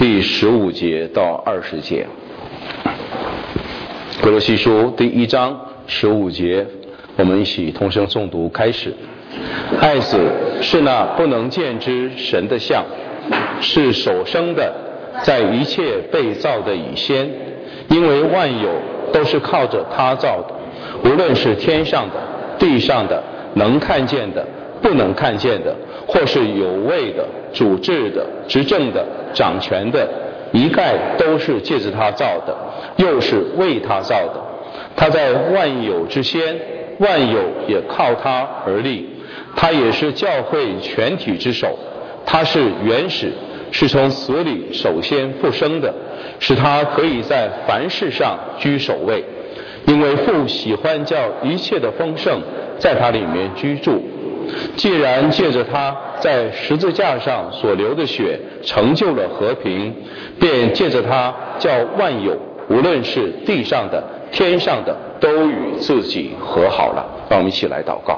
第15节到20节。哥罗西书第1章15节，我们一起同声诵读开始。爱子是那不能见之神的像，是首生的，在一切被造的以先，因为万有都是靠着他造的，无论是天上的、地上的，能看见的、不能看见的，或是有位的、主治的、执政的、掌权的，一概都是借着他造的，又是为他造的。他在万有之先，万有也靠他而立。他也是教会全体之首，他是原始，是从死里首先复生的，使他可以在凡事上居首位。因为父喜欢叫一切的丰盛在他里面居住。既然借着他在十字架上所流的血成就了和平，便借着他叫万有，无论是地上的、天上的，都与自己和好了。让我们一起来祷告。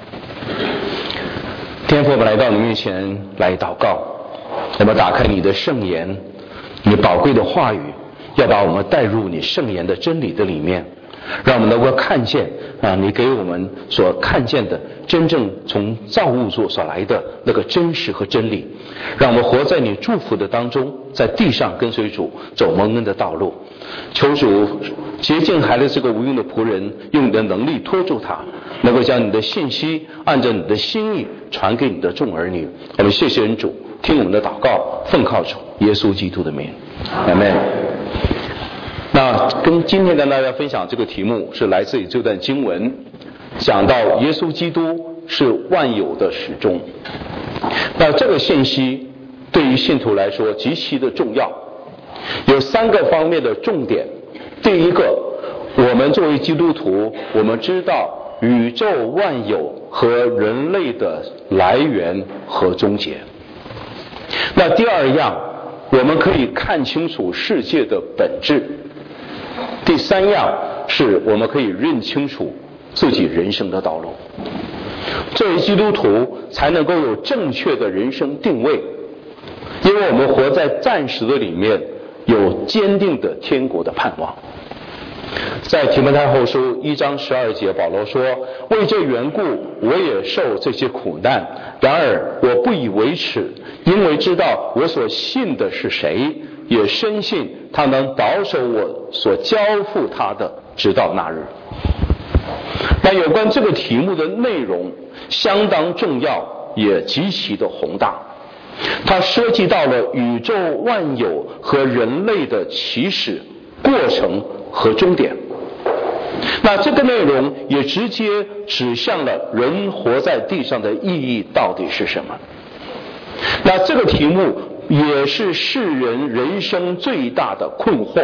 天父，我们来到你面前来祷告，我们打开你的圣言，你宝贵的话语，要把我们带入你圣言的真理的里面，让我们能够看见你给我们所看见的真正从造物主所来的那个真实和真理，让我们活在你祝福的当中，在地上跟随主走蒙恩的道路。求主洁净孩子这个无用的仆人，用你的能力托住他，能够将你的信息按照你的心意传给你的众儿女。我们谢谢恩主，听我们的祷告，奉靠主耶稣基督的名，阿们。那跟今天跟大家分享这个题目是来自于这段经文，讲到耶稣基督是万有的始终。那这个信息对于信徒来说极其的重要，有3个方面的重点。第一个，我们作为基督徒，我们知道宇宙万有和人类的来源和终结。那第二样，我们可以看清楚世界的本质。第3样是我们可以认清楚自己人生的道路。作为基督徒才能够有正确的人生定位，因为我们活在暂时的里面，有坚定的天国的盼望。在提摩太后书1章12节，保罗说，为这缘故我也受这些苦难，然而我不以为耻，因为知道我所信的是谁，也深信他能保守我所交付他的，直到那日。那有关这个题目的内容相当重要，也极其的宏大，它涉及到了宇宙万有和人类的起始、过程和终点。那这个内容也直接指向了人活在地上的意义到底是什么。那这个题目也是世人人生最大的困惑，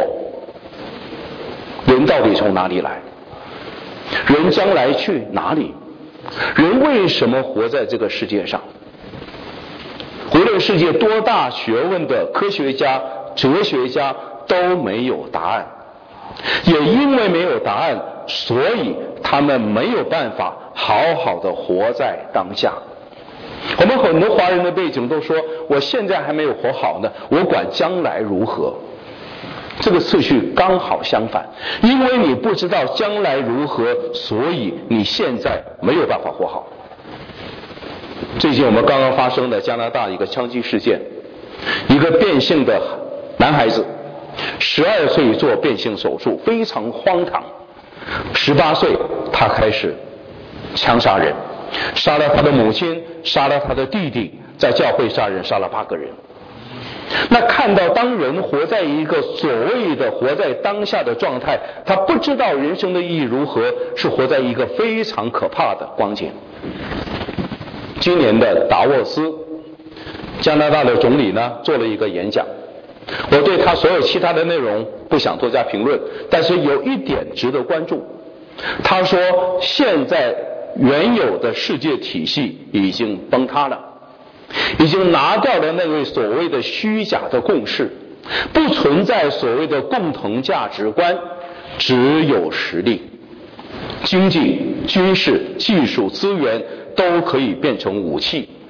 人到底从哪里来？人将来去哪里？人为什么活在这个世界上？无论世界多大学问的科学家、哲学家都没有答案，也因为没有答案，所以他们没有办法好好的活在当下。我们很多华人的背景都说，我现在还没有活好呢，我管将来如何。这个次序刚好相反，因为你不知道将来如何，所以你现在没有办法活好。最近我们刚刚发生的加拿大一个枪击事件，一个变性的男孩子12岁做变性手术，非常荒唐。18岁他开始枪杀人，杀了他的母亲，杀了他的弟弟，在教会杀人，杀了8个人。那看到当人活在一个所谓的活在当下的状态，他不知道人生的意义如何，是活在一个非常可怕的光景。今年的达沃斯，加拿大的总理呢做了一个演讲，我对他所有其他的内容不想多加评论，但是有一点值得关注。他说现在原有的世界体系已经崩塌了，已经拿掉了那位所谓的虚假的共识，不存在所谓的共同价值观，只有实力。经济、军事、技术资源都可以变成武器，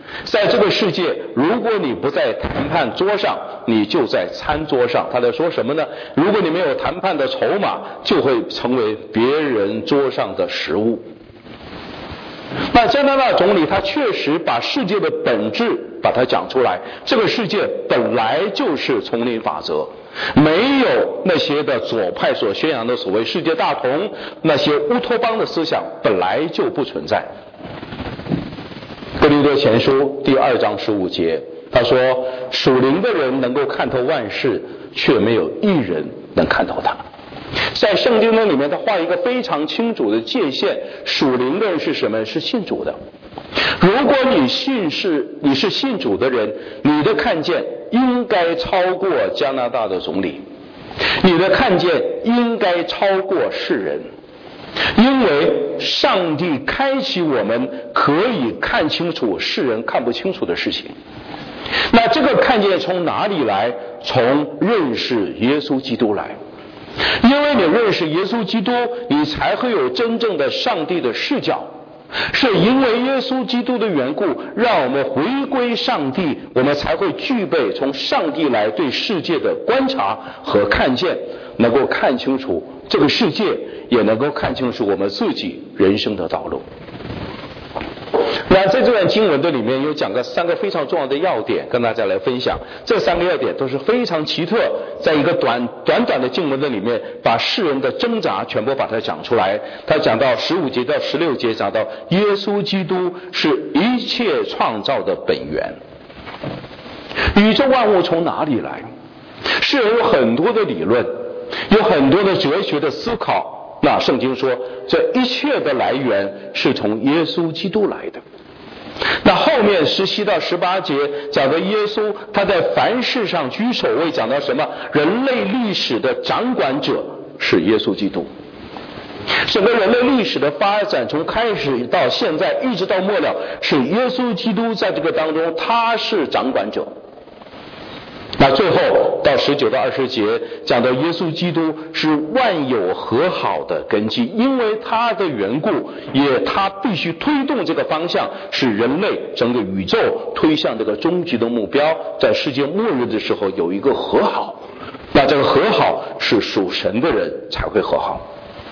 在这个世界，如果你不在谈判桌上，你就在餐桌上。他在说什么呢？如果你没有谈判的筹码，就会成为别人桌上的食物。那加拿大总理他确实把世界的本质把它讲出来，这个世界本来就是丛林法则，没有那些的左派所宣扬的所谓世界大同，那些乌托邦的思想本来就不存在。哥林多前书第2章15节，他说属灵的人能够看透万事，却没有一人能看透他。在圣经里面他画一个非常清楚的界限，属灵的人是什么？是信主的。如果你是信主的人，你的看见应该超过加拿大的总理，你的看见应该超过世人，因为上帝开启我们可以看清楚世人看不清楚的事情。那这个看见从哪里来？从认识耶稣基督来。因为你认识耶稣基督，你才会有真正的上帝的视角。是因为耶稣基督的缘故，让我们回归上帝，我们才会具备从上帝来对世界的观察和看见，能够看清楚这个世界，也能够看清楚我们自己人生的道路。那在这段经文的里面有讲个3个非常重要的要点跟大家来分享，这3个要点都是非常奇特，在一个短的经文的里面把世人的挣扎全部把它讲出来。他讲到15节到16节，讲到耶稣基督是一切创造的本源。宇宙万物从哪里来？世人有很多的理论，有很多的哲学的思考，那圣经说这一切的来源是从耶稣基督来的。那后面17到18节讲的耶稣他在凡事上居首位，讲到什么？人类历史的掌管者是耶稣基督。整个人类历史的发展从开始到现在一直到末了，是耶稣基督在这个当中他是掌管者。那最后到19到20节讲到耶稣基督是万有和好的根基，因为他的缘故，他必须推动这个方向，使人类整个宇宙推向这个终极的目标，在世界末日的时候有一个和好。那这个和好是属神的人才会和好。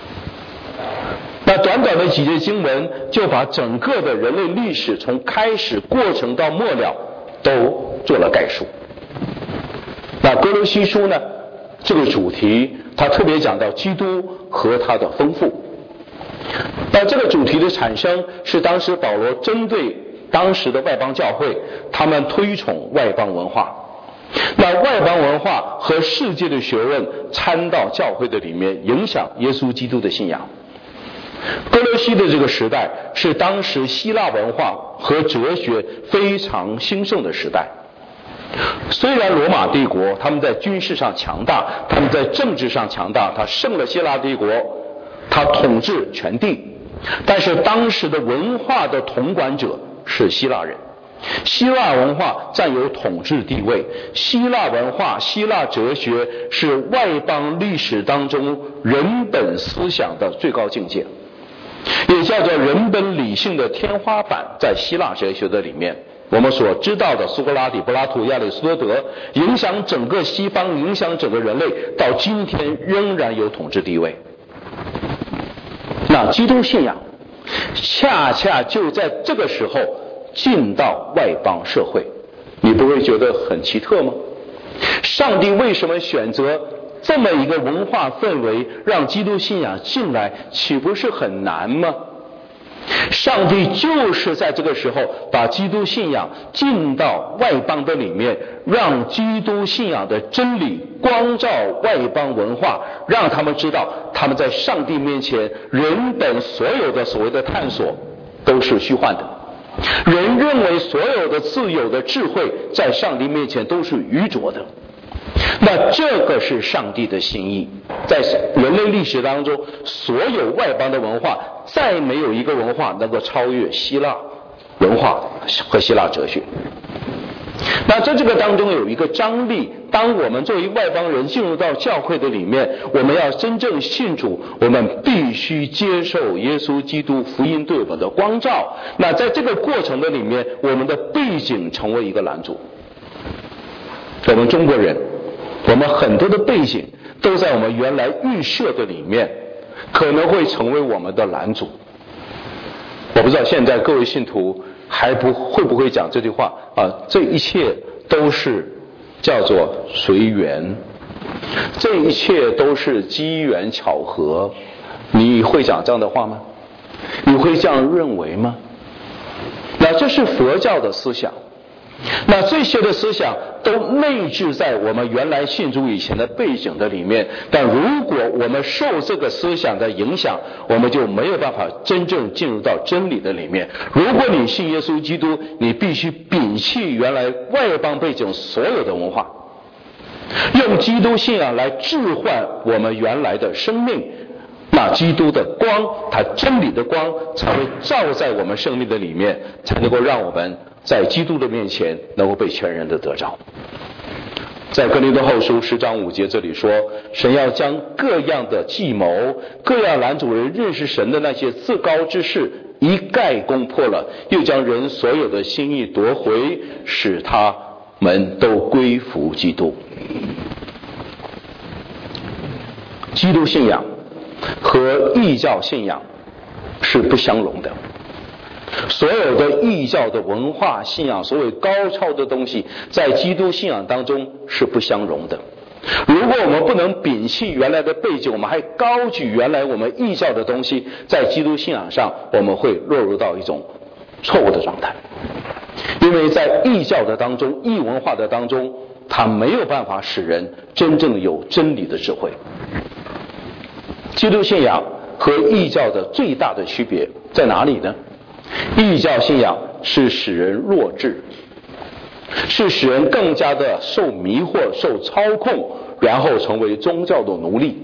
那短短的几节经文就把整个的人类历史从开始过程到末了都做了概述。那哥罗西书呢，这个主题他特别讲到基督和他的丰富。那这个主题的产生是当时保罗针对当时的外邦教会，他们推崇外邦文化，那外邦文化和世界的学问掺到教会的里面，影响耶稣基督的信仰。哥罗西的这个时代是当时希腊文化和哲学非常兴盛的时代。虽然罗马帝国他们在军事上强大，他们在政治上强大，他胜了希腊帝国，他统治全地，但是当时的文化的统管者是希腊人，希腊文化占有统治地位，希腊文化希腊哲学是外邦历史当中人本思想的最高境界，也叫做人本理性的天花板。在希腊哲学的里面，我们所知道的苏格拉底、柏拉图、亚里士多德影响整个西方，影响整个人类，到今天仍然有统治地位。那基督信仰恰恰就在这个时候进到外邦社会，你不会觉得很奇特吗？上帝为什么选择这么一个文化氛围让基督信仰进来，岂不是很难吗？上帝就是在这个时候把基督信仰进到外邦的里面，让基督信仰的真理光照外邦文化，让他们知道他们在上帝面前人本所有的所谓的探索都是虚幻的，人认为所有的自由的智慧在上帝面前都是愚拙的。那这个是上帝的心意，在人类历史当中，所有外邦的文化再没有一个文化能够超越希腊文化和希腊哲学。那在这个当中有一个张力，大当我们作为外邦人进入到教会的里面，我们要真正信主，我们必须接受耶稣基督福音对我们的光照。那在这个过程的里面，我们的背景成为一个拦阻。我们中国人，我们很多的背景都在我们原来预设的里面，可能会成为我们的拦阻。我不知道现在各位信徒会不会讲这句话啊？这一切都是叫做随缘，这一切都是机缘巧合。你会讲这样的话吗？你会这样认为吗？那这是佛教的思想。那这些的思想都内置在我们原来信主以前的背景的里面，但如果我们受这个思想的影响，我们就没有办法真正进入到真理的里面。如果你信耶稣基督，你必须摒弃原来外邦背景所有的文化，用基督信仰来置换我们原来的生命，那基督的光，它真理的光才会照在我们生命的里面，才能够让我们在基督的面前能够被全然的得着。在哥林多后书10章5节这里说，神要将各样的计谋，各样拦阻人认识神的那些自高之事一概攻破了，又将人所有的心意夺回，使他们都归服基督。基督信仰和异教信仰是不相容的。所有的异教的文化信仰，所谓高超的东西，在基督信仰当中是不相容的。如果我们不能摒弃原来的背景，我们还高举原来我们异教的东西，在基督信仰上我们会落入到一种错误的状态。因为在异教的当中，异文化的当中，它没有办法使人真正有真理的智慧。基督信仰和异教的最大的区别在哪里呢？异教信仰是使人弱智，是使人更加的受迷惑、受操控，然后成为宗教的奴隶。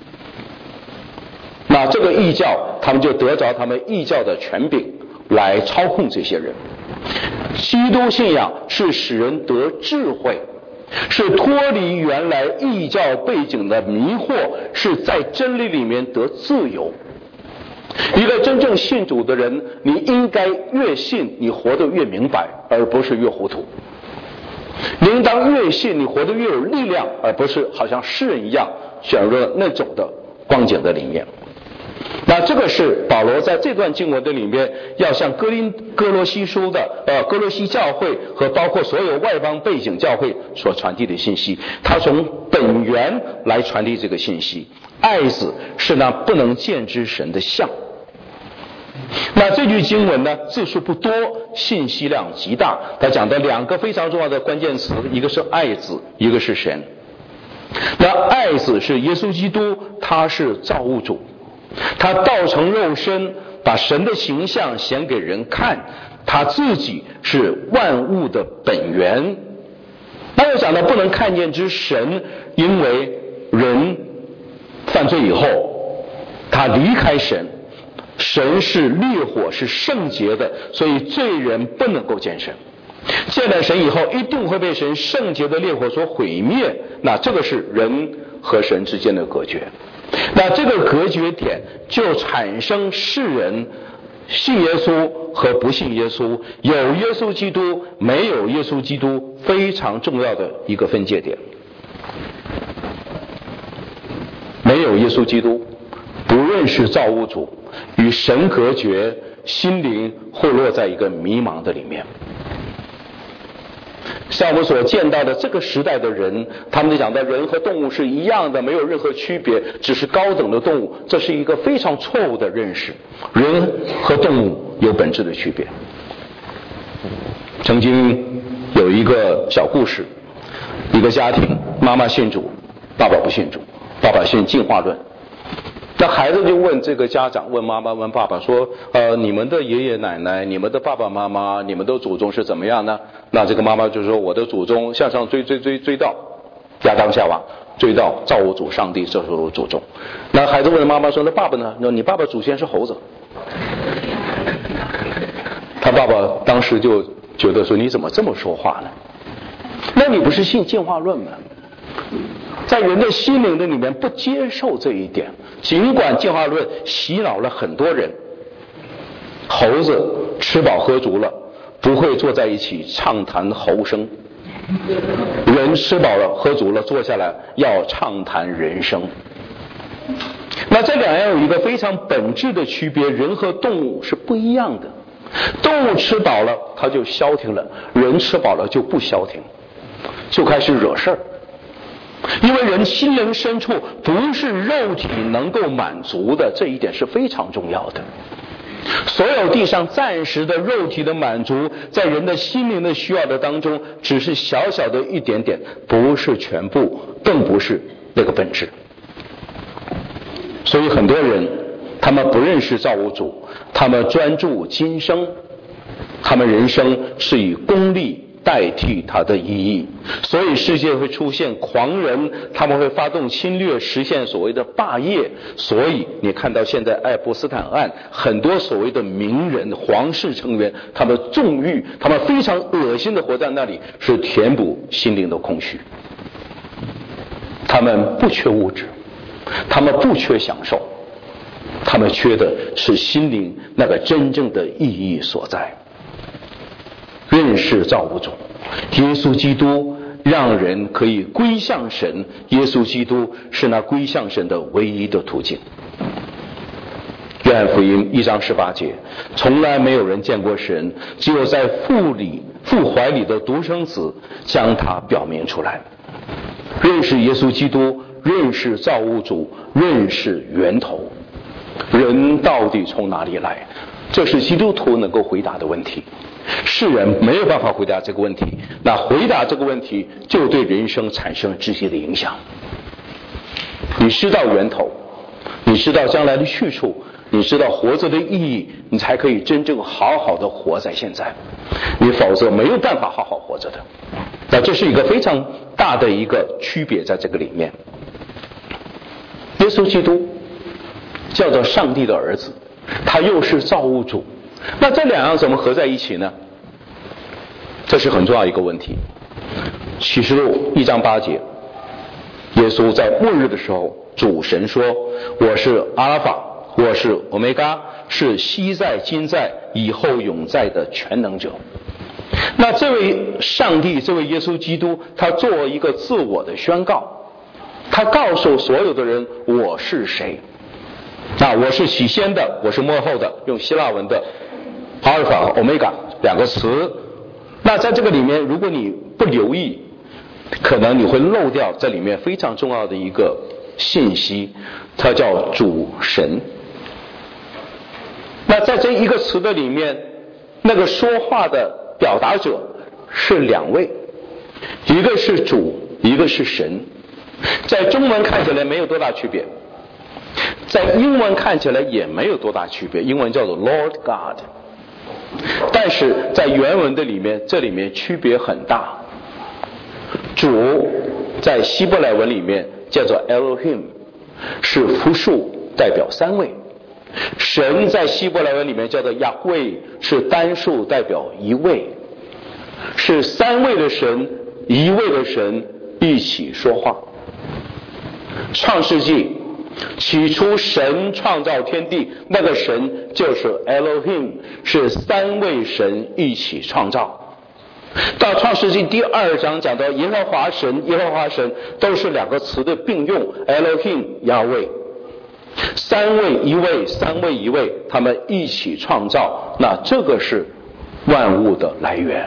那这个异教，他们就得着他们异教的权柄来操控这些人。基督信仰是使人得智慧，是脱离原来异教背景的迷惑，是在真理里面得自由。一个真正信主的人，你应该越信你活得越明白，而不是越糊涂。你应当越信你活得越有力量，而不是好像诗人一样选入了那种的光景的里面。那这个是保罗在这段经文的里面要向哥罗西书的哥罗西教会和包括所有外邦背景教会所传递的信息，他从本源来传递这个信息。爱子是那不能见之神的像。那这句经文呢，字数不多，信息量极大。他讲的两个非常重要的关键词，一个是爱子，一个是神。那爱子是耶稣基督，他是造物主，他道成肉身，把神的形象显给人看，他自己是万物的本源。那又讲到不能看见之神，因为人犯罪以后，他离开神，神是烈火，是圣洁的，所以罪人不能够见神。见了神以后，一定会被神圣洁的烈火所毁灭。那这个是人和神之间的隔绝。那这个隔绝点就产生世人信耶稣和不信耶稣，有耶稣基督没有耶稣基督非常重要的一个分界点。没有耶稣基督，不认识造物主，与神隔绝，心灵会落在一个迷茫的里面。像我们所见到的这个时代的人，他们讲的人和动物是一样的，没有任何区别，只是高等的动物，这是一个非常错误的认识。人和动物有本质的区别。曾经有一个小故事，一个家庭，妈妈信主，爸爸不信主，爸爸信进化论。那孩子就问这个家长，问妈妈问爸爸说，你们的爷爷奶奶，你们的爸爸妈妈，你们的祖宗是怎么样呢？那这个妈妈就说，我的祖宗向上追到亚当夏娃，追到造物主上帝，这是我祖宗。那孩子问妈妈说，那爸爸呢？你爸爸祖先是猴子。他爸爸当时就觉得说，你怎么这么说话呢？那你不是信进化论吗？ 在人的心灵的里面不接受这一点，尽管进化论洗脑了很多人。猴子吃饱喝足了，不会坐在一起畅谈猴生；人吃饱了喝足了，坐下来要畅谈人生。那这两样有一个非常本质的区别，人和动物是不一样的。动物吃饱了它就消停了，人吃饱了就不消停，就开始惹事儿。因为人心灵深处不是肉体能够满足的，这一点是非常重要的。所有地上暂时的肉体的满足，在人的心灵的需要的当中，只是小小的一点点，不是全部，更不是那个本质。所以很多人他们不认识造物主，他们专注今生，他们人生是以功利代替它的意义，所以世界会出现狂人，他们会发动侵略，实现所谓的霸业。所以你看到现在爱泼斯坦案，很多所谓的名人皇室成员，他们纵欲，他们非常恶心的活在那里，是填补心灵的空虚。他们不缺物质，他们不缺享受，他们缺的是心灵那个真正的意义所在。认识造物主，耶稣基督让人可以归向神，耶稣基督是那归向神的唯一的途径。约翰福音1章18节，从来没有人见过神，只有在父怀里的独生子将他表明出来。认识耶稣基督，认识造物主，认识源头，人到底从哪里来？这是基督徒能够回答的问题。世人没有办法回答这个问题，那回答这个问题就对人生产生直接的影响。你知道源头，你知道将来的去处，你知道活着的意义，你才可以真正好好的活在现在，你否则没有办法好好活着的。那这是一个非常大的一个区别在这个里面。耶稣基督叫做上帝的儿子，他又是造物主，那这两样怎么合在一起呢？这是很重要一个问题。启示录1章8节，耶稣在末日的时候，主神说，我是阿拉法，我是欧米伽，是昔在今在以后永在的全能者。那这位上帝，这位耶稣基督，他做一个自我的宣告，他告诉所有的人我是谁。那我是起先的，我是末后的，用希腊文的阿尔法和欧米伽两个词。那在这个里面，如果你不留意，可能你会漏掉这里面非常重要的一个信息，它叫主神。那在这一个词的里面，那个说话的表达者是两位，一个是主，一个是神。在中文看起来没有多大区别，在英文看起来也没有多大区别，英文叫做 Lord God， 但是在原文的里面，这里面区别很大。主在希伯来文里面叫做 Elohim， 是复数，代表三位。神在希伯来文里面叫做亚惠，是单数，代表一位。是三位的神，一位的神一起说话。创世纪起初神创造天地，那个神就是 Elohim， 是三位神一起创造。到创世纪第2章讲到耶和华神，耶和华神都是两个词的并用， Elohim 亚惠，三位一位，三位一位，他们一起创造，那这个是万物的来源。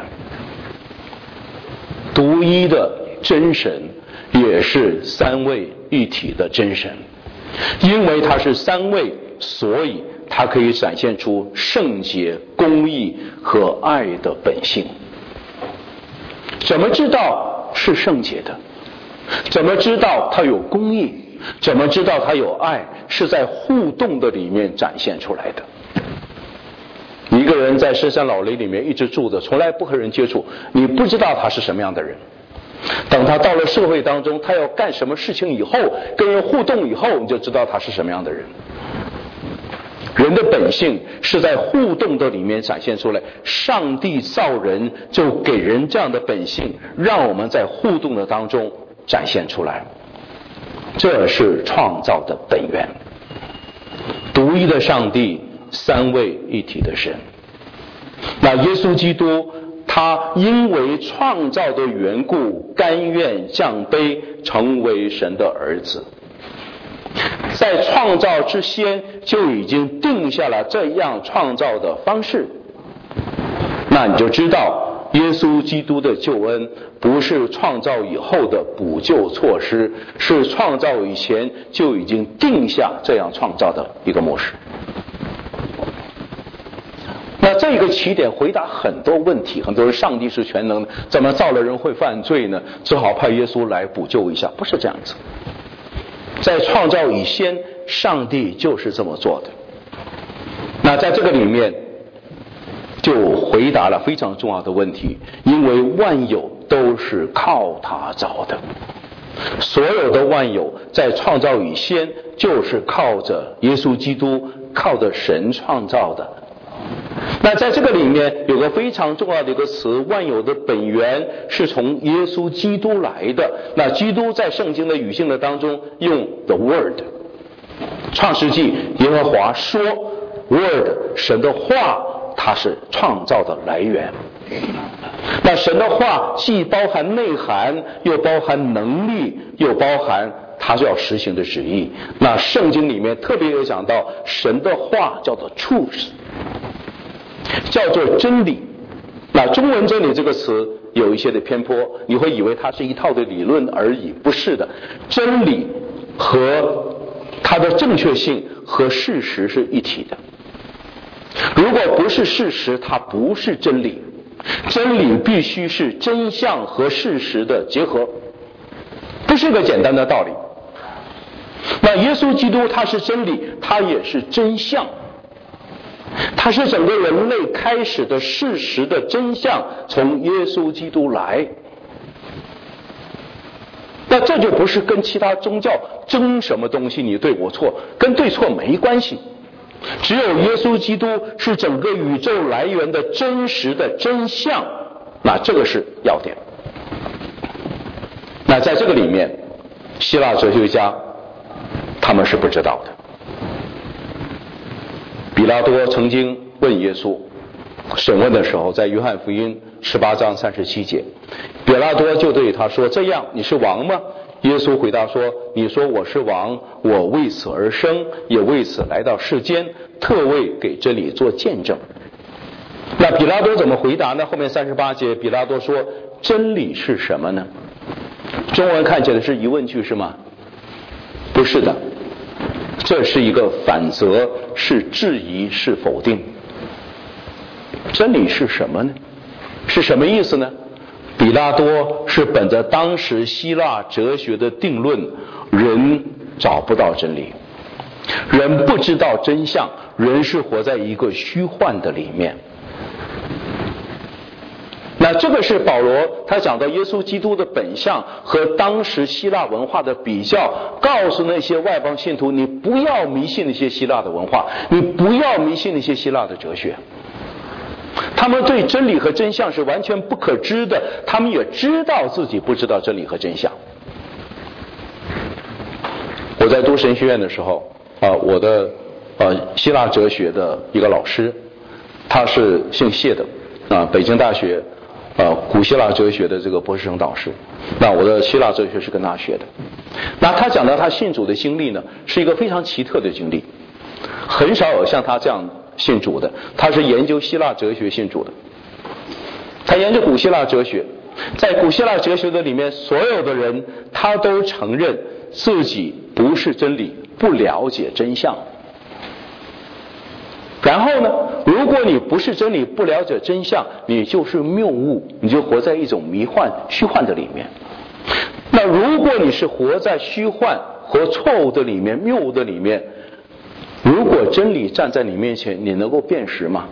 独一的真神也是三位一体的真神，因为他是三位，所以他可以展现出圣洁、公义和爱的本性。怎么知道是圣洁的？怎么知道他有公义？怎么知道他有爱？是在互动的里面展现出来的。一个人在深山老林里面一直住着，从来不和人接触，你不知道他是什么样的人。等他到了社会当中，他要干什么事情以后，跟人互动以后，你就知道他是什么样的人。人的本性是在互动的里面展现出来，上帝造人就给人这样的本性，让我们在互动的当中展现出来。这是创造的本源，独一的上帝，三位一体的神。那耶稣基督他因为创造的缘故，甘愿降卑，成为神的儿子。在创造之先就已经定下了这样创造的方式，那你就知道耶稣基督的救恩不是创造以后的补救措施，是创造以前就已经定下这样创造的一个模式。那这个起点回答很多问题，很多人上帝是全能的，怎么造了人会犯罪呢？只好派耶稣来补救一下，不是这样子。在创造以前，上帝就是这么做的。那在这个里面就回答了非常重要的问题，因为万有都是靠他造的，所有的万有在创造以前就是靠着耶稣基督，靠着神创造的。那在这个里面有个非常重要的一个词，万有的本源是从耶稣基督来的。那基督在圣经的语境的当中用 the word， 创世纪耶和华说 word， 神的话它是创造的来源。那神的话既包含内涵，又包含能力，又包含他就要实行的旨意。那圣经里面特别有讲到神的话叫做 truth，叫做真理。那中文真理这个词有一些的偏颇，你会以为它是一套的理论而已，不是的。真理和它的正确性和事实是一体的，如果不是事实，它不是真理。真理必须是真相和事实的结合，不是个简单的道理。那耶稣基督他是真理，他也是真相，它是整个人类开始的事实的真相，从耶稣基督来。那这就不是跟其他宗教争什么东西你对我错，跟对错没关系。只有耶稣基督是整个宇宙来源的真实的真相，那这个是要点。那在这个里面，希腊哲学家他们是不知道的。比拉多曾经问耶稣，审问的时候，在约翰福音18章37节，比拉多就对他说：“这样，你是王吗？”耶稣回答说：“你说我是王，我为此而生，也为此来到世间，特为给真理做见证。”那比拉多怎么回答呢？后面38节，比拉多说：“真理是什么呢？”中文看起来是疑问句是吗？不是的，这是一个反责，是质疑，是否定。真理是什么呢？是什么意思呢？比拉多是本着当时希腊哲学的定论，人找不到真理，人不知道真相，人是活在一个虚幻的里面。那这个是保罗他讲到耶稣基督的本相和当时希腊文化的比较，告诉那些外邦信徒，你不要迷信那些希腊的文化，你不要迷信那些希腊的哲学，他们对真理和真相是完全不可知的，他们也知道自己不知道真理和真相。我在读神学院的时候我的希腊哲学的一个老师，他是姓谢的北京大学古希腊哲学的这个博士生导师。那我的希腊哲学是跟他学的。那他讲到他信主的经历呢，是一个非常奇特的经历，很少有像他这样信主的。他是研究希腊哲学信主的，他研究古希腊哲学。在古希腊哲学的里面，所有的人他都承认自己不是真理，不了解真相。然后呢，如果你不是真理，不了解真相，你就是谬误，你就活在一种迷幻虚幻的里面。那如果你是活在虚幻和错误的里面，谬误的里面，如果真理站在你面前，你能够辨识吗？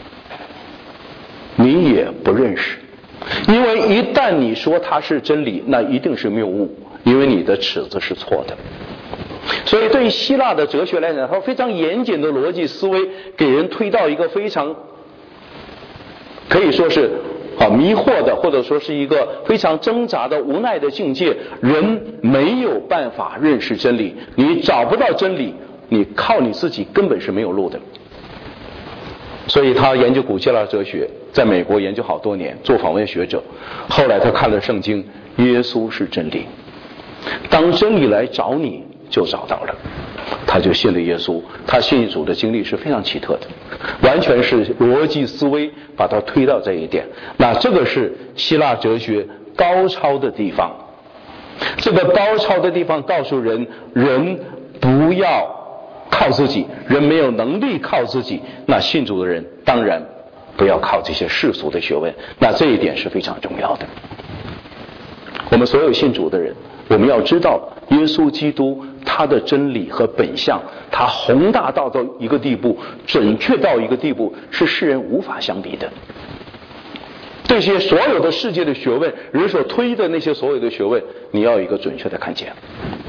你也不认识，因为一旦你说它是真理，那一定是谬误，因为你的尺子是错的。所以对于希腊的哲学来讲，它非常严谨的逻辑思维给人推到一个非常可以说是迷惑的，或者说是一个非常挣扎的无奈的境界。人没有办法认识真理，你找不到真理，你靠你自己根本是没有路的。所以他研究古希腊哲学，在美国研究好多年，做访问学者。后来他看了圣经，耶稣是真理，当真理来找你就找到了，他就信了耶稣。他信主的经历是非常奇特的，完全是逻辑思维把他推到这一点。那这个是希腊哲学高超的地方。这个高超的地方告诉人，人不要靠自己，人没有能力靠自己。那信主的人当然不要靠这些世俗的学问，那这一点是非常重要的。我们所有信主的人，我们要知道耶稣基督他的真理和本相，他宏大到一个地步，准确到一个地步，是世人无法相比的。这些所有的世界的学问，人所推的那些所有的学问，你要有一个准确的看见。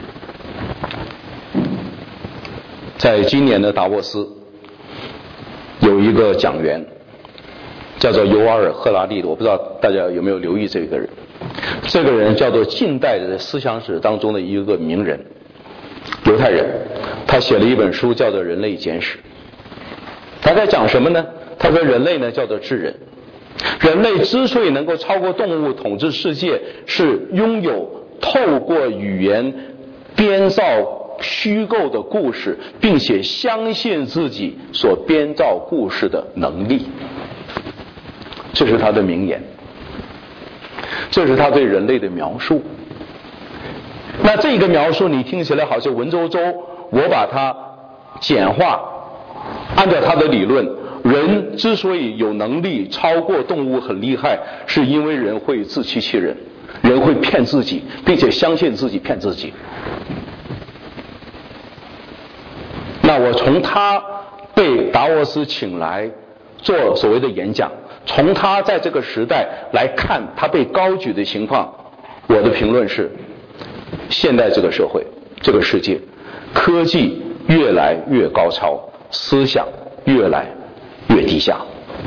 在今年的达沃斯有一个讲员叫做尤瓦尔·赫拉利的，我不知道大家有没有留意这个人。这个人叫做近代的思想史当中的一个名人，犹太人，他写了一本书叫做《人类简史》。他在讲什么呢？他说人类呢叫做智人，人类之所以能够超过动物统治世界，是拥有透过语言编造虚构的故事，并且相信自己所编造故事的能力。这是他的名言，这是他对人类的描述。那这个描述你听起来好像文绉绉，我把它简化，按照他的理论，人之所以有能力超过动物很厉害，是因为人会自欺欺人，人会骗自己，并且相信自己骗自己。那我从他被达沃斯请来做所谓的演讲，从他在这个时代来看他被高举的情况，我的评论是，现代这个社会这个世界，科技越来越高超，思想越来越低下。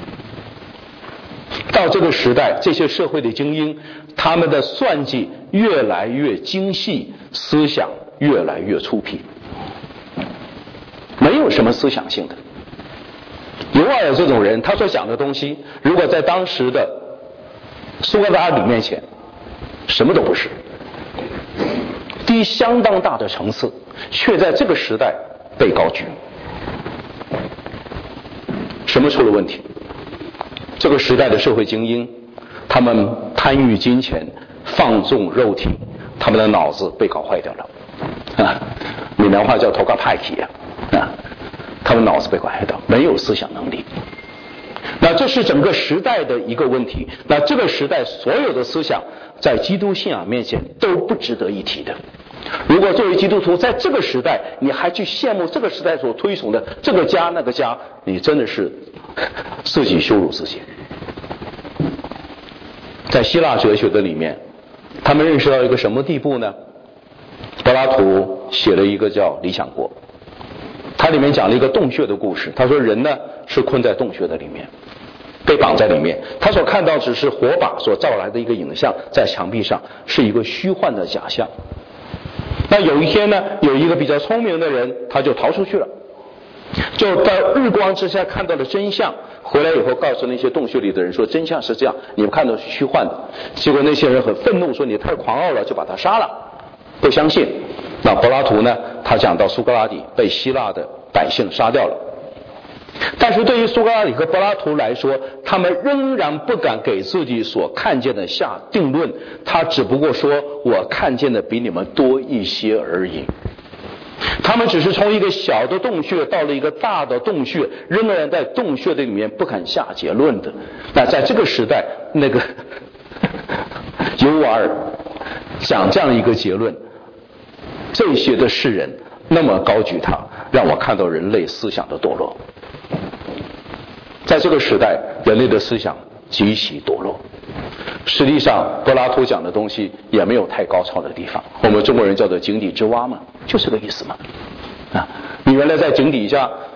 到这个时代，这些社会的精英，他们的算计越来越精细，思想越来越粗鄙，没有什么思想性的。尤瓦尔这种人，他所讲的东西，如果在当时的苏格拉底面前，什么都不是，低相当大的层次，却在这个时代被高举。什么出了问题？这个时代的社会精英，他们贪欲金钱，放纵肉体，他们的脑子被搞坏掉了闽南话叫头壳派体他们脑子被搞坏掉，没有思想能力。那这是整个时代的一个问题。那这个时代所有的思想在基督信仰面前都不值得一提的。如果作为基督徒在这个时代你还去羡慕这个时代所推崇的这个家那个家，你真的是自己羞辱自己。在希腊哲学的里面，他们认识到一个什么地步呢？柏拉图写了一个叫《理想国》，它里面讲了一个洞穴的故事。他说人呢是困在洞穴的里面，被绑在里面，他所看到只是火把所照来的一个影像，在墙壁上是一个虚幻的假象。那有一天呢，有一个比较聪明的人，他就逃出去了，就在日光之下看到了真相，回来以后告诉那些洞穴里的人说真相是这样，你们看到是虚幻的。结果那些人很愤怒，说你太狂傲了，就把他杀了，不相信。那柏拉图呢，他讲到苏格拉底被希腊的百姓杀掉了，但是对于苏格拉底和柏拉图来说，他们仍然不敢给自己所看见的下定论，他只不过说我看见的比你们多一些而已。他们只是从一个小的洞穴到了一个大的洞穴，仍然在洞穴的里面不敢下结论的。那在这个时代，那个尤瓦尔讲这样一个结论，这些的世人那么高举他，让我看到人类思想的堕落。在这个时代，人类的思想极其堕落。实际上柏拉图讲的东西也没有太高超的地方，我们中国人叫做井底之蛙嘛，就这个意思嘛。你原来在井底下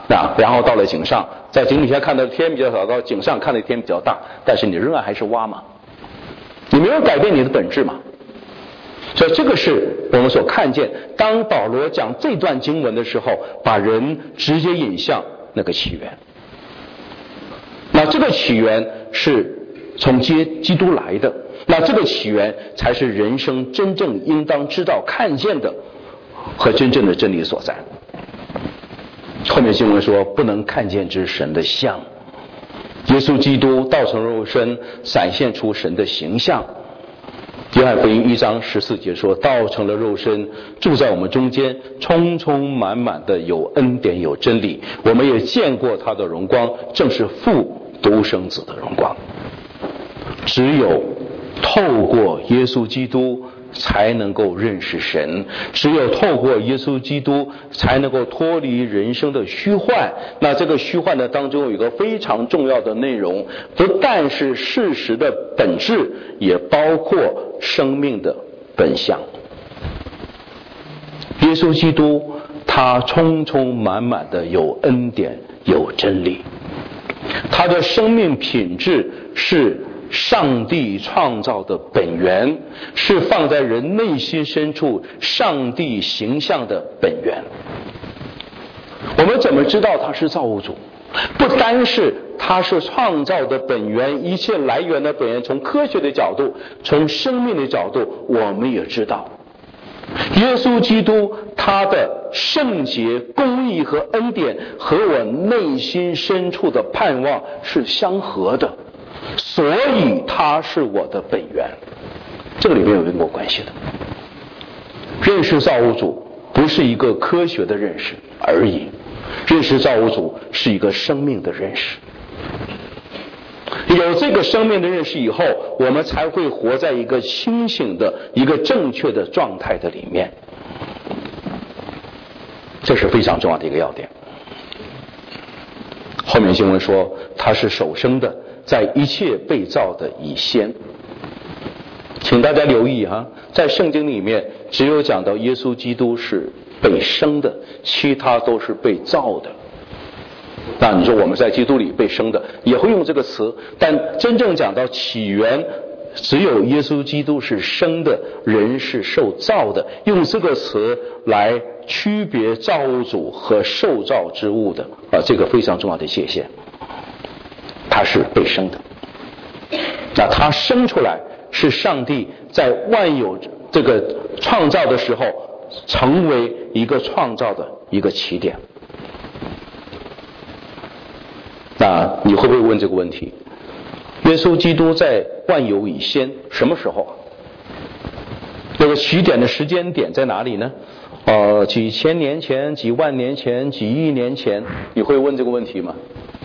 然后到了井上，在井底下看到天比较小，到井上看的天比较大，但是你仍然还是蛙嘛，你没有改变你的本质嘛。所以这个是我们所看见，当保罗讲这段经文的时候，把人直接引向那个起源。那这个起源是从基督来的，那这个起源才是人生真正应当知道看见的和真正的真理所在。后面经文说，不能看见之神的像，耶稣基督道成肉身，闪现出神的形象。约翰福音1章14节说，道成了肉身，住在我们中间，充充满满的有恩典有真理。我们也见过他的荣光，正是父独生子的荣光。只有透过耶稣基督才能够认识神，只有透过耶稣基督才能够脱离人生的虚幻。那这个虚幻的当中有一个非常重要的内容，不但是事实的本质，也包括生命的本相。耶稣基督他充充满满的有恩典有真理，他的生命品质是上帝创造的本源，是放在人内心深处上帝形象的本源。我们怎么知道他是造物主？不单是他是创造的本源，一切来源的本源，从科学的角度，从生命的角度，我们也知道耶稣基督他的圣洁、公义和恩典和我内心深处的盼望是相合的，所以他是我的本源。这个里面有因果关系的。认识造物主不是一个科学的认识而已，认识造物主是一个生命的认识。有这个生命的认识以后，我们才会活在一个清醒的一个正确的状态的里面，这是非常重要的一个要点。后面经文说他是首生的，在一切被造的以先。请大家留意在圣经里面只有讲到耶稣基督是被生的，其他都是被造的。那你说我们在基督里被生的也会用这个词，但真正讲到起源，只有耶稣基督是生的，人是受造的，用这个词来区别造物主和受造之物的这个非常重要的界限。他是被生的，那他生出来是上帝在万有这个创造的时候成为一个创造的一个起点。那你会不会问这个问题？耶稣基督在万有以先什么时候那个起点的时间点在哪里呢？几千年前、几万年前、几亿年前？你会问这个问题吗？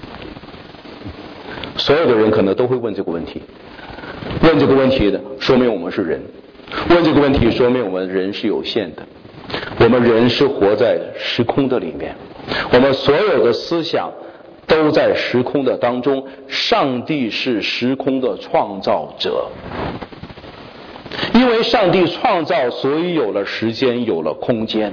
所有的人可能都会问这个问题。问这个问题的说明我们是人，问这个问题说明我们人是有限的，我们人是活在时空的里面，我们所有的思想都在时空的当中，上帝是时空的创造者。因为上帝创造，所以有了时间，有了空间。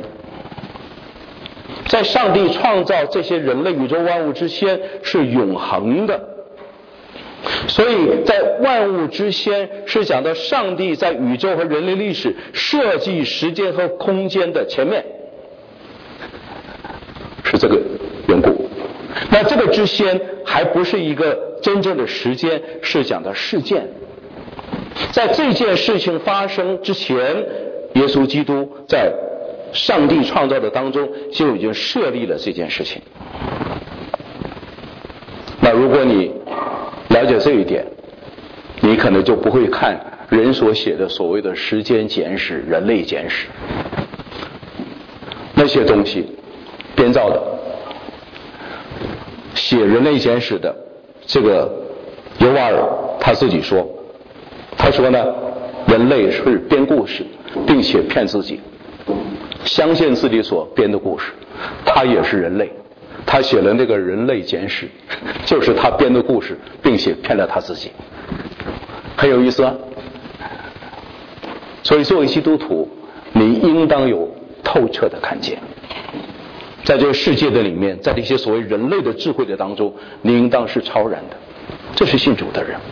在上帝创造这些人类宇宙万物之先是永恒的，所以在万物之先是讲到上帝在宇宙和人类历史设计时间和空间的前面，是这个缘故。那这个之先还不是一个真正的时间，是讲的事件。在这件事情发生之前，耶稣基督在上帝创造的当中就已经设立了这件事情。那如果你了解这一点，你可能就不会看人所写的所谓的时间简史、人类简史，那些东西编造的。写人类简史的这个尤瓦尔他自己说，他说呢，人类是编故事并且骗自己，相信自己所编的故事。他也是人类，他写了那个人类简史，就是他编的故事并且骗了他自己，很有意思啊。所以作为基督徒，你应当有透彻的看见。 在这个世界的里面，在这些所谓人类的智慧的当中，你应当是超然的。这是信主的人。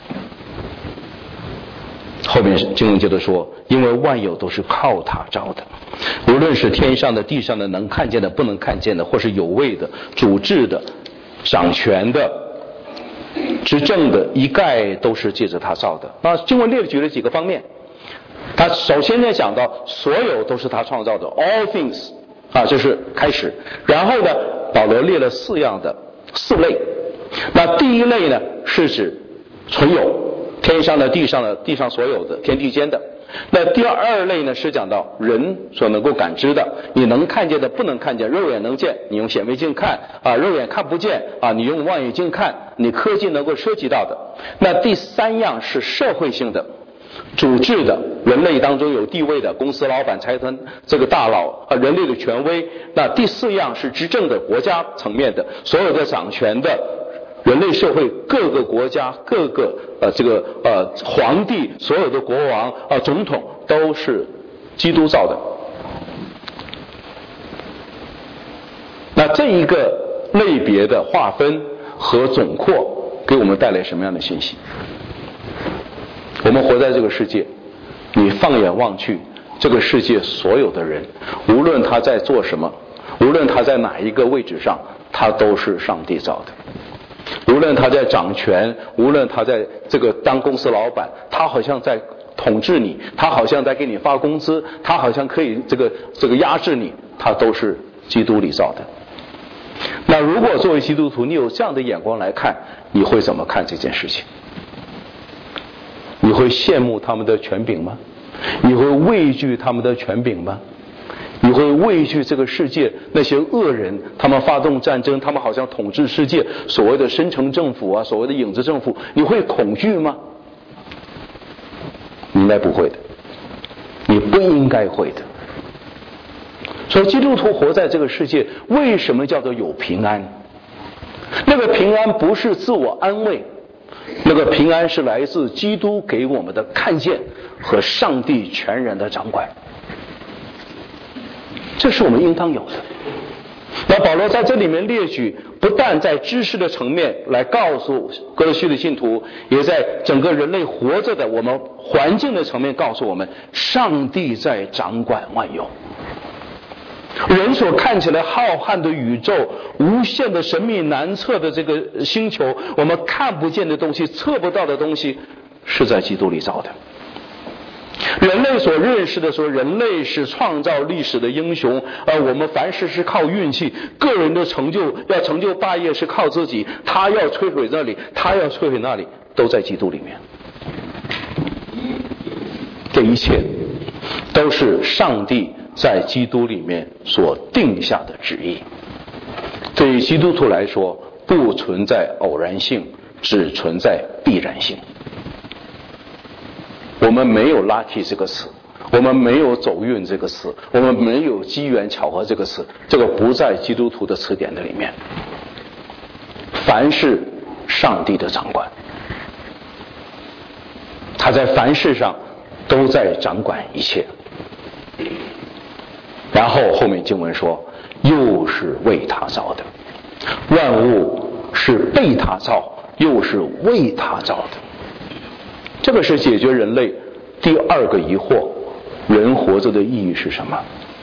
后面经文接着说，因为万有都是靠他造的，无论是天上的地上的，能看见的不能看见的，或是有位的主治的掌权的执政的，一概都是借着他造的。那经文列举了几个方面，他首先呢讲到所有都是他创造的 all things 这是开始。然后呢保罗列了四类。那第一类呢是指存有，天上的地上的地上所有的天地间的。那第二类呢是讲到人所能够感知的，你能看见的不能看见，肉眼能见你用显微镜看肉眼看不见你用望远镜看，你科技能够涉及到的。那第三样是社会性的，主治的，人类当中有地位的，公司老板财团这个大佬人类的权威。那第四样是执政的，国家层面的，所有的掌权的人类社会各个国家各个皇帝，所有的国王总统都是基督造的。那这一个类别的划分和总括给我们带来什么样的信息？我们活在这个世界，你放眼望去，这个世界所有的人，无论他在做什么，无论他在哪一个位置上，他都是上帝造的。无论他在掌权，无论他在这个当公司老板，他好像在统治你，他好像在给你发工资，他好像可以这个压制你，他都是基督里造的。那如果作为基督徒，你有这样的眼光来看，你会怎么看这件事情？你会羡慕他们的权柄吗？你会畏惧他们的权柄吗？你会畏惧这个世界那些恶人，他们发动战争，他们好像统治世界，所谓的深层政府所谓的影子政府，你会恐惧吗？你应该不会的，你不应该会的。所以基督徒活在这个世界，为什么叫做有平安？那个平安不是自我安慰，那个平安是来自基督给我们的看见和上帝全然的掌管。这是我们应当有的。那保罗在这里面列举，不但在知识的层面来告诉哥罗西的信徒，也在整个人类活着的我们环境的层面告诉我们，上帝在掌管万有。人所看起来浩瀚的宇宙，无限的神秘难测的这个星球，我们看不见的东西，测不到的东西，是在基督里造的。人类所认识的说，人类是创造历史的英雄，我们凡事是靠运气，个人的成就要成就大业是靠自己，他要摧毁这里，他要摧毁那里，都在基督里面。这一切都是上帝在基督里面所定下的旨意。对于基督徒来说，不存在偶然性，只存在必然性。我们没有 lucky 这个词，我们没有走运这个词，我们没有机缘巧合这个词，这个不在基督徒的词典的里面。凡是上帝的掌管，他在凡事上都在掌管一切。然后后面经文说，又是为他造的，万物是被他造，又是为他造的。这个是解决人类第二个疑惑，人活着的意义是什么？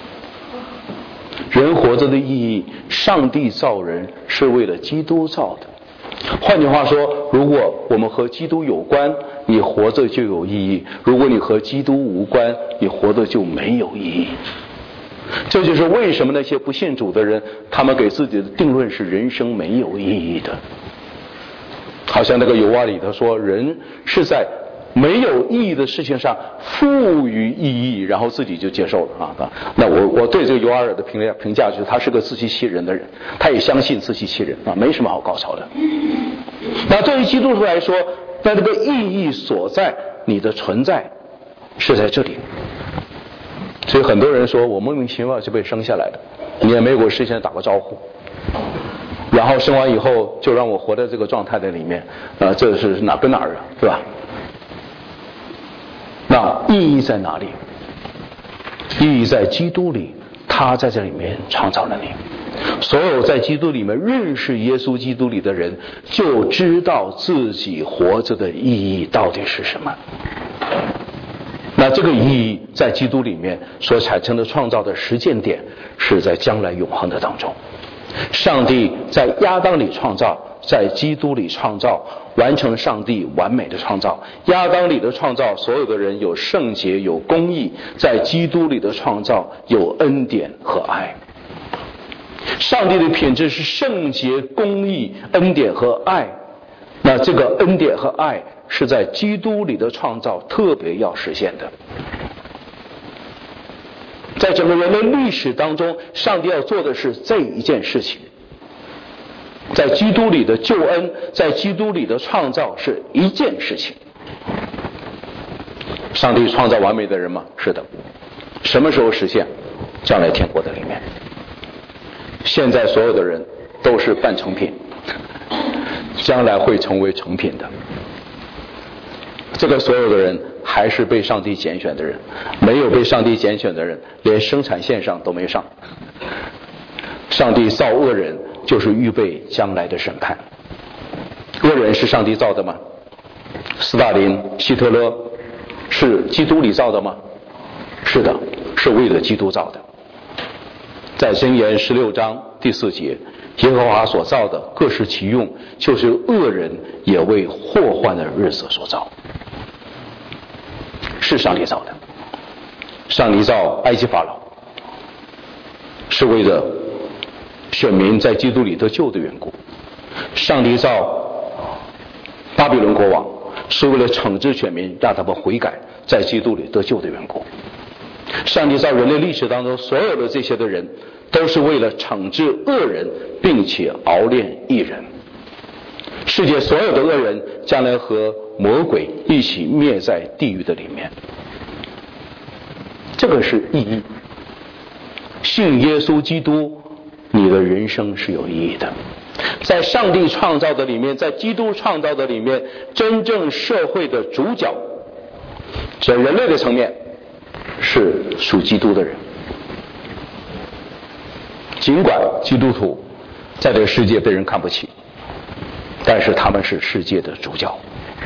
人活着的意义，上帝造人是为了基督造的。换句话说，如果我们和基督有关，你活着就有意义；如果你和基督无关，你活着就没有意义。这就是为什么那些不信主的人，他们给自己的定论是人生没有意义的。好像那个尤瓦里他说，人是在没有意义的事情上赋予意义，然后自己就接受了那我对这个尤瓦尔的评价就是他是个自欺欺人的人，他也相信自欺欺人没什么好高潮的。那对于基督徒来说，那这个意义所在，你的存在是在这里。所以很多人说我莫名其妙就被生下来的，你也没有给我事先打过招呼，然后生完以后就让我活在这个状态的里面，这是哪跟哪儿啊，对吧？那意义在哪里？意义在基督里，他在这里面创造了你。 所有在基督里面认识耶稣基督里的人，就知道自己活着的意义到底是什么。那这个意义在基督里面所产生的创造的实践点，是在将来永恒的当中。上帝在亚当里创造，在基督里创造，完成上帝完美的创造。亚当里的创造，所有的人有圣洁有公义；在基督里的创造，有恩典和爱。上帝的品质是圣洁、公义、恩典和爱。那这个恩典和爱是在基督里的创造特别要实现的。在整个人类历史当中，上帝要做的是这一件事情。在基督里的救恩，在基督里的创造是一件事情。上帝创造完美的人吗？是的。什么时候实现？将来天国的里面。现在所有的人都是半成品，将来会成为成品的。这个所有的人还是被上帝拣选的人，没有被上帝拣选的人连生产线上都没上。上帝造恶人就是预备将来的审判。恶人是上帝造的吗？斯大林、希特勒是基督里造的吗？是的，是为了基督造的。在箴言16章第4节，耶和华所造的各施其用，就是恶人也为祸患的日子所造。是上帝造的。上帝造埃及法老是为了选民在基督里得救的缘故，上帝造巴比伦国王是为了惩治选民，让他们悔改，在基督里得救的缘故。上帝造人类历史当中所有的这些的人，都是为了惩治恶人，并且熬炼义人。世界所有的恶人将来和魔鬼一起灭在地狱的里面。这个是意义。信耶稣基督，你的人生是有意义的。在上帝创造的里面，在基督创造的里面，真正社会的主角，在人类的层面是属基督的人。尽管基督徒在这个世界被人看不起，但是他们是世界的主角。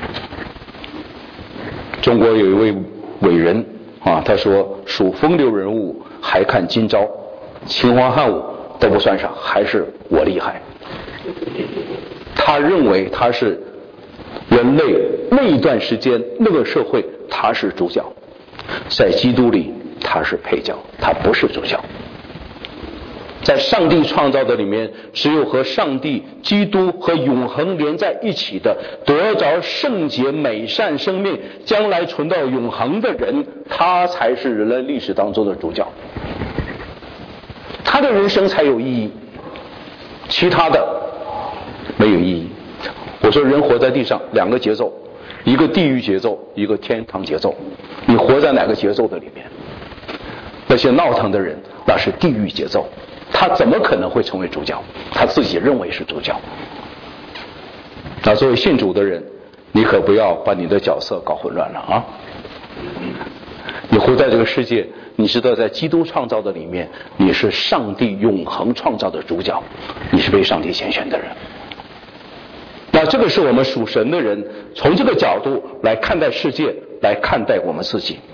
中国有一位伟人他说，数风流人物还看今朝，秦皇汉武都不算上，还是我厉害。他认为他是人类那一段时间那个社会他是主角，在基督里他是配角，他不是主角。在上帝创造的里面，只有和上帝、基督和永恒连在一起的，得着圣洁美善生命，将来存到永恒的人，他才是人类历史当中的主角。他的人生才有意义，其他的没有意义。我说人活在地上两个节奏，一个地狱节奏，一个天堂节奏。你活在哪个节奏的里面？那些闹腾的人，那是地狱节奏。他怎么可能会成为主角？他自己认为是主角。那作为信主的人，你可不要把你的角色搞混乱了啊！你活在这个世界，你知道在基督创造的里面，你是上帝永恒创造的主角，你是被上帝拣选的人。那这个是我们属神的人从这个角度来看待世界，来看待我们自己。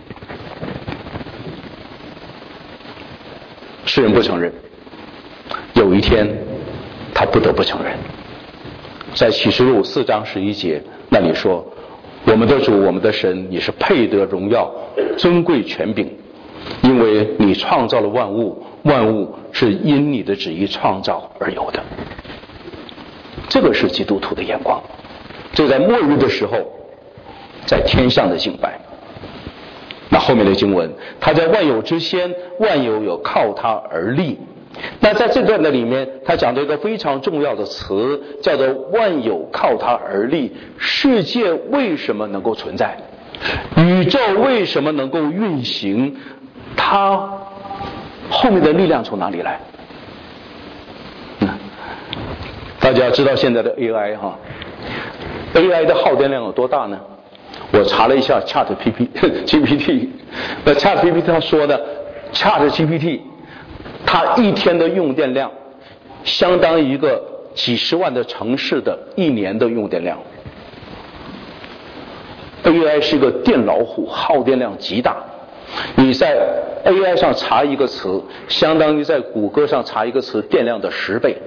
世人不承认，有一天他不得不承认。在启示录4章11节那里说，我们的主我们的神，你是配得荣耀尊贵权柄，因为你创造了万物，万物是因你的旨意创造而有的。这个是基督徒的眼光。这在末日的时候，在天上的敬拜。那后面的经文，他在万有之先，万有有靠他而立。那在这段的里面，他讲到一个非常重要的词，叫做万有靠他而立。世界为什么能够存在？宇宙为什么能够运行？它后面的力量从哪里来？大家知道现在的 AI 的耗电量有多大呢？我查了一下 ChatGPT， 那 ChatGPT 他说的 ChatGPT 它一天的用电量相当于一个几十万的城市的一年的用电量。AI 是一个电老虎，耗电量极大。你在 AI 上查一个词，相当于在谷歌上查一个词电量的10倍。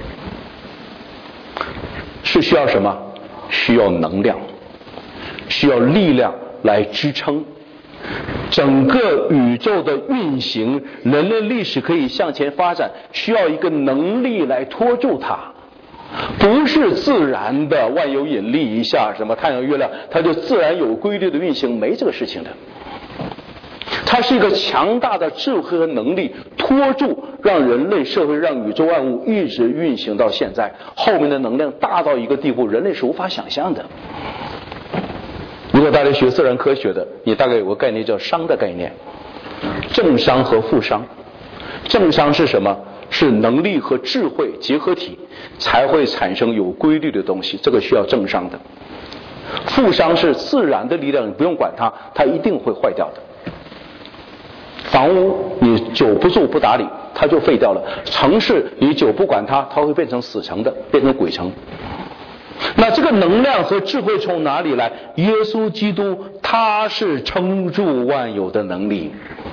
是需要什么？需要能量，需要力量来支撑。整个宇宙的运行，人类历史可以向前发展，需要一个能力来拖住它。不是自然的万有引力一下，什么太阳月亮它就自然有规律的运行，没这个事情的。它是一个强大的智慧和能力拖住，让人类社会让宇宙万物一直运行到现在，后面的能量大到一个地步人类是无法想象的。如果大家学自然科学的，你大概有个概念叫熵的概念，正熵和负熵。正熵是什么？是能力和智慧结合体才会产生有规律的东西，这个需要正熵的。负熵是自然的力量，你不用管它，它一定会坏掉的。房屋你久不住不打理，它就废掉了；城市你久不管它，它会变成死城的，变成鬼城。那这个能量和智慧从哪里来？耶稣基督他是撑住万有的能力。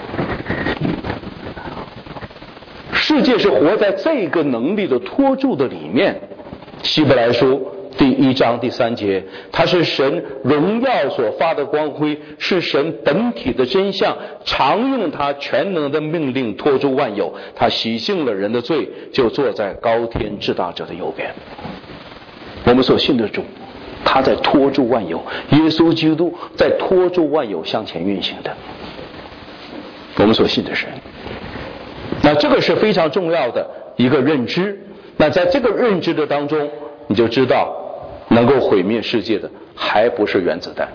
世界是活在这个能力的托住的里面。希伯来书第1章第3节，它是神荣耀所发的光辉，是神本体的真相，常用他全能的命令托住万有。他洗净了人的罪，就坐在高天至大者的右边。我们所信的主，他在托住万有，耶稣基督在托住万有向前运行的。我们所信的神，那这个是非常重要的一个认知。那在这个认知的当中，你就知道能够毁灭世界的还不是原子弹，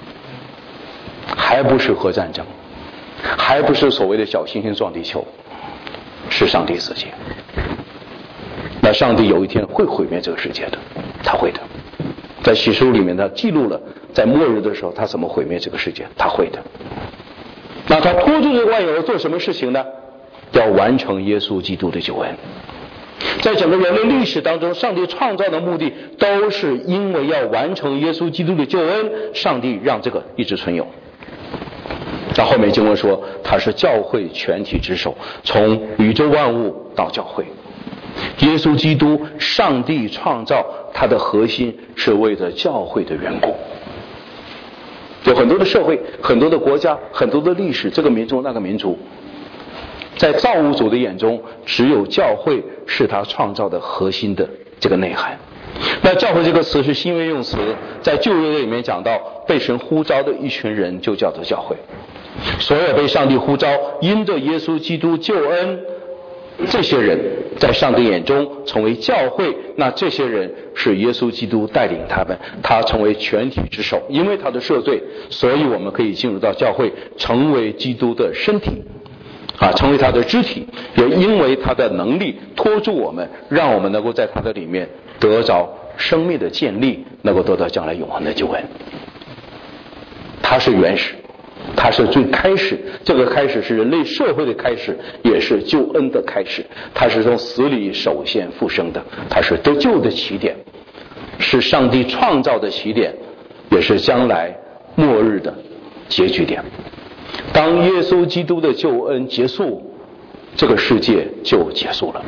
还不是核战争，还不是所谓的小行星撞地球，是上帝自己。那上帝有一天会毁灭这个世界的，他会的。在启示录里面他记录了在末日的时候他怎么毁灭这个世界，他会的。那他拖住这个万有做什么事情呢？要完成耶稣基督的救恩。在整个人类历史当中，上帝创造的目的都是因为要完成耶稣基督的救恩，上帝让这个一直存有。到后面经文说他是教会全体之首，从宇宙万物到教会。耶稣基督上帝创造他的核心是为了教会的缘故。有很多的社会，很多的国家，很多的历史，这个民族那个民族，在造物主的眼中，只有教会是他创造的核心的这个内涵。那教会这个词是新约用词，在旧约里面讲到被神呼召的一群人就叫做教会。所有被上帝呼召因着耶稣基督救恩，这些人在上帝眼中成为教会，那这些人是耶稣基督带领他们，他成为全体之首。因为他的赦罪，所以我们可以进入到教会，成为基督的身体成为他的肢体，也因为他的能力托住我们，让我们能够在他的里面得着生命的建立，能够得到将来永恒的救恩。他是原始，他是最开始，这个开始是人类社会的开始，也是救恩的开始。他是从死里首先复生的，他是得救的起点，是上帝创造的起点，也是将来末日的结局点。当耶稣基督的救恩结束，这个世界就结束了。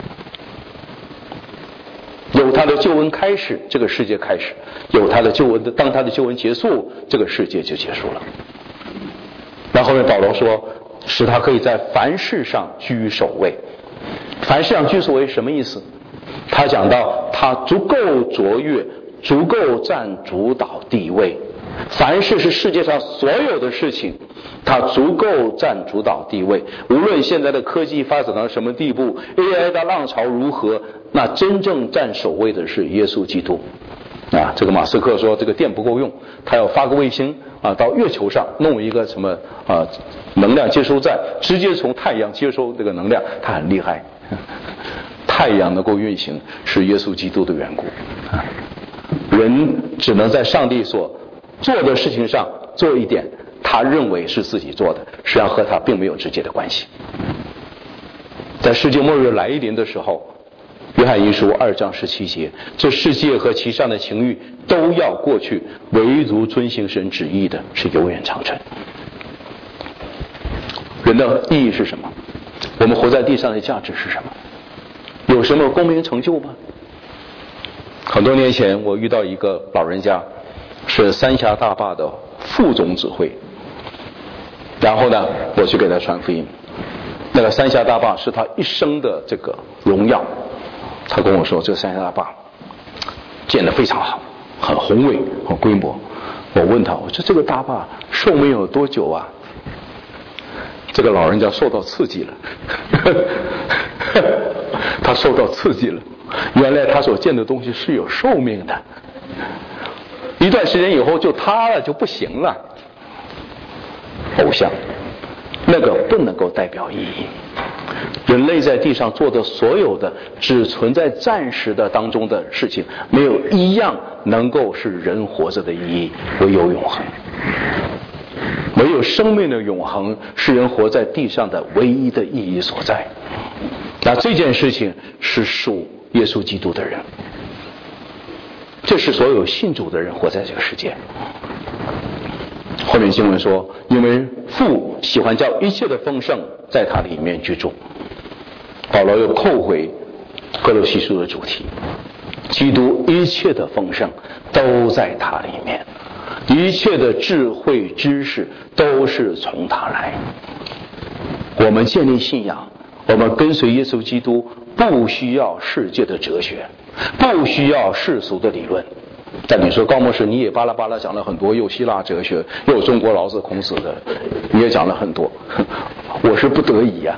有他的救恩开始，这个世界开始；有他的救恩，当他的救恩结束，这个世界就结束了。然后后面保罗说，使他可以在凡事上居首位。凡事上居首位什么意思？他讲到他足够卓越，足够占主导地位。凡事是世界上所有的事情，它足够占主导地位。无论现在的科技发展到什么地步， AI 的浪潮如何，那真正占首位的是耶稣基督这个马斯克说这个电不够用，他要发个卫星到月球上弄一个什么能量接收站，直接从太阳接收这个能量，他很厉害。太阳能够运行是耶稣基督的缘故人只能在上帝所做的事情上做一点他认为是自己做的，实际上和他并没有直接的关系。在世界末日来临的时候， 约翰一书2章17节，这世界和其上的情欲都要过去，唯独遵行神旨意的是永远长存。人的意义是什么？我们活在地上的价值是什么？有什么功名成就吗？很多年前我遇到一个老人家，是三峡大坝的副总指挥，然后呢我去给他传福音。那个三峡大坝是他一生的这个荣耀。他跟我说，这个三峡大坝建得非常好，很宏伟，很规模。我问他，我说这个大坝寿命有多久啊？这个老人家受到刺激了他受到刺激了，原来他所建的东西是有寿命的，一段时间以后就塌了，就不行了。偶像那个不能够代表意义，人类在地上做的所有的只存在暂时的当中的事情，没有一样能够是人活着的意义，唯有永恒。唯有生命的永恒是人活在地上的唯一的意义所在。那这件事情是属耶稣基督的人，这是所有信主的人活在这个世界。后面经文说，因为父喜欢叫一切的丰盛在他里面居住。保罗又扣回哥罗西书的主题，基督一切的丰盛都在他里面，一切的智慧知识都是从他来。我们建立信仰，我们跟随耶稣基督，不需要世界的哲学，不需要世俗的理论。但你说高牧师，你也巴拉巴拉讲了很多，又希腊哲学，又中国老子孔子的，你也讲了很多。我是不得已呀，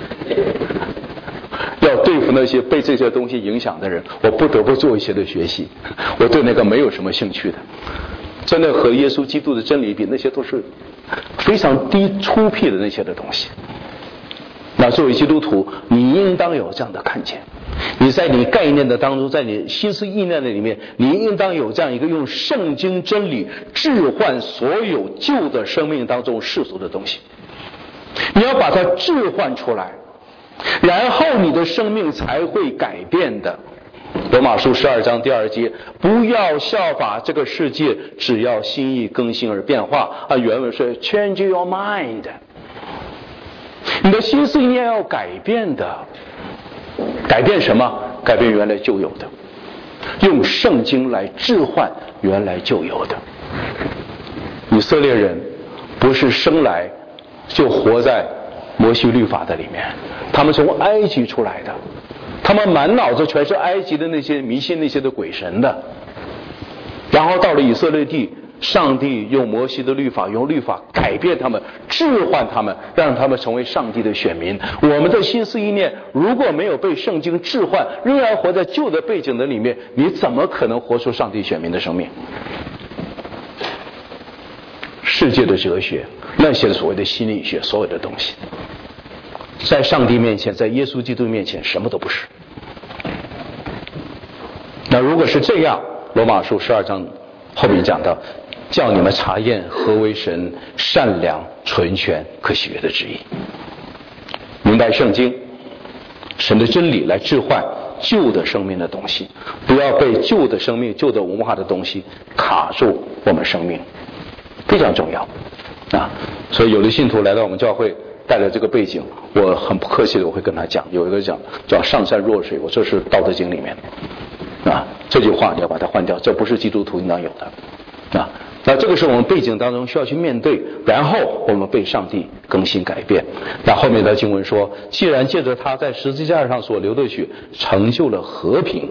要对付那些被这些东西影响的人，我不得不做一些的学习。我对那个没有什么兴趣的，真的和耶稣基督的真理比，那些都是非常低粗鄙的那些的东西。那作为基督徒，你应当有这样的看见。你在你概念的当中，在你心思意念的里面，你应当有这样一个用圣经真理置换所有旧的生命当中世俗的东西，你要把它置换出来，然后你的生命才会改变的。罗马书12章第2节，不要效法这个世界，只要心意更新而变化。原文说 change your mind， 你的心思意念要改变的。改变什么？改变原来就有的，用圣经来置换原来就有的。以色列人不是生来就活在摩西律法的里面，他们从埃及出来的，他们满脑子全是埃及的那些迷信那些的鬼神的，然后到了以色列地，上帝用摩西的律法，用律法改变他们，置换他们，让他们成为上帝的选民。我们的心思意念如果没有被圣经置换，仍然活在旧的背景的里面，你怎么可能活出上帝选民的生命？世界的哲学，那些所谓的心理学，所有的东西，在上帝面前，在耶稣基督面前，什么都不是。那如果是这样，罗马书12章后面讲到，叫你们查验何为神善良、纯全、可喜悦的旨意，明白圣经神的真理来置换旧的生命的东西，不要被旧的生命、旧的文化的东西卡住我们生命，非常重要啊！所以有的信徒来到我们教会，带了这个背景，我很不客气的我会跟他讲，有一个讲叫上善若水，我这是道德经里面的啊，这句话你要把它换掉，这不是基督徒应当有的啊。那这个是我们背景当中需要去面对，然后我们被上帝更新改变。那后面的经文说，既然借着他在十字架上所流的血成就了和平，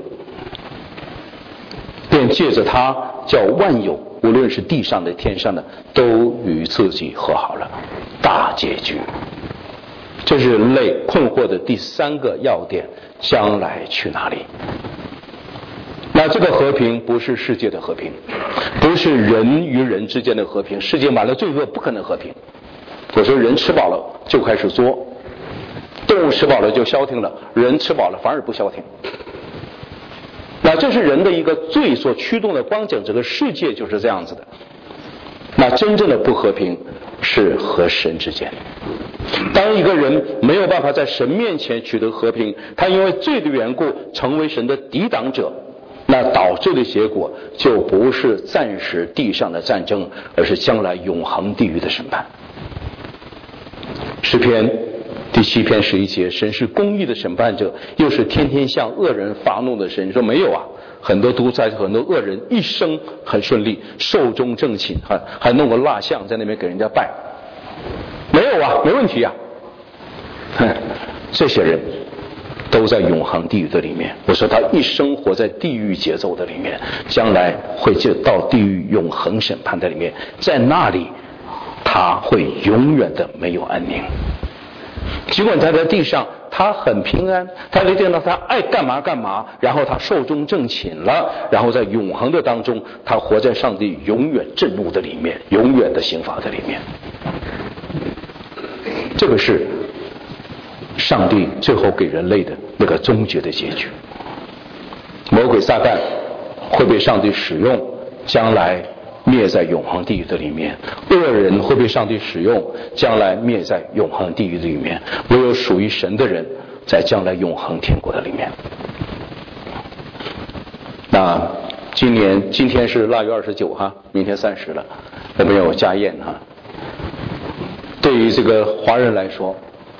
便借着他叫万有，无论是地上的天上的，都与自己和好了。大结局，这是人类困惑的第3个要点，将来去哪里？那这个和平不是世界的和平，不是人与人之间的和平，世界满了罪恶，不可能和平。我说人吃饱了就开始作，动物吃饱了就消停了，人吃饱了反而不消停。那这是人的一个罪所驱动的光景，整个世界就是这样子的。那真正的不和平是和神之间， 当一个人没有办法在神面前取得和平，他因为罪的缘故成为神的抵挡者，那导致的结果就不是暂时地上的战争，而是将来永恒地狱的审判。诗篇第7篇11节，神是公义的审判者，又是天天向恶人发怒的神。你说没有啊？很多恶人一生很顺利，寿终正寝，还弄个蜡像在那边给人家拜，没有啊？没问题啊。这些人都在永恒地狱的里面。我说他一生活在地狱节奏的里面，将来会到地狱永恒审判的里面，在那里他会永远的没有安宁。尽管他在地上他很平安，他在地上他爱干嘛干嘛，然后他寿终正寝了，然后在永恒的当中，他活在上帝永远震怒的里面，永远的刑罚的里面。这个是上帝最后给人类的那个终结的结局。魔鬼撒旦会被上帝使用，将来灭在永恒地狱的里面；恶人会被上帝使用，将来灭在永恒地狱的里面。唯有属于神的人，在将来永恒天国的里面。那今天是腊月29哈，明天30了，我们有家宴哈。对于这个华人来说，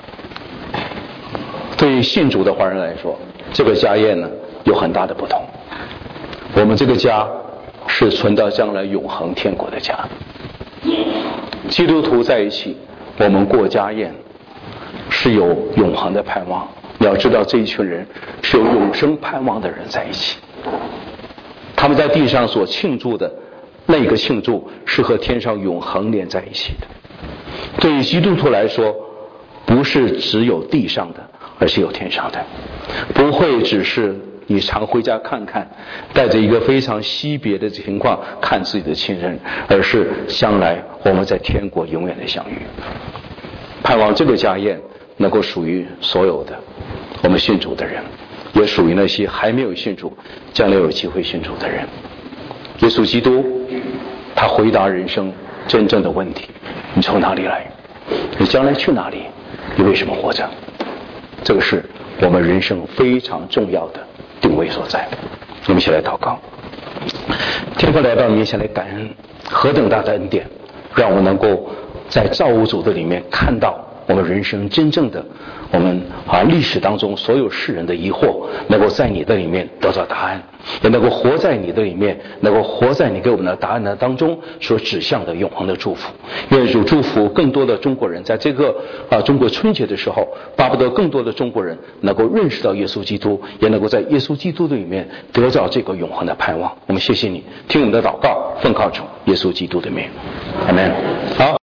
对于信主的华人来说，这个家宴呢有很大的不同。我们这个家是存到将来永恒天国的家，基督徒在一起，我们过家宴是有永恒的盼望。你要知道，这一群人是有永生盼望的人在一起，他们在地上所庆祝的那个庆祝是和天上永恒连在一起的。对于基督徒来说，不是只有地上的，而是有天上的，不会只是你常回家看看，带着一个非常惜别的情况看自己的亲人，而是将来我们在天国永远的相遇。盼望这个家宴能够属于所有的我们信主的人，也属于那些还没有信主将来有机会信主的人。耶稣基督他回答人生真正的问题：你从哪里来？你将来去哪里？你为什么活着？这个是我们人生非常重要的定位所在。我们一起来祷告。天父，来到你面前来感恩，何等大的恩典，让我们能够在造物主的里面看到我们人生真正的我们历史当中所有世人的疑惑，能够在你的里面得到答案，也能够活在你的里面，能够活在你给我们的答案的当中所指向的永恒的祝福。愿主祝福更多的中国人，在这个中国春节的时候，巴不得更多的中国人能够认识到耶稣基督，也能够在耶稣基督的里面得到这个永恒的盼望。我们谢谢你，听我们的祷告，奉靠主耶稣基督的名，阿们。好。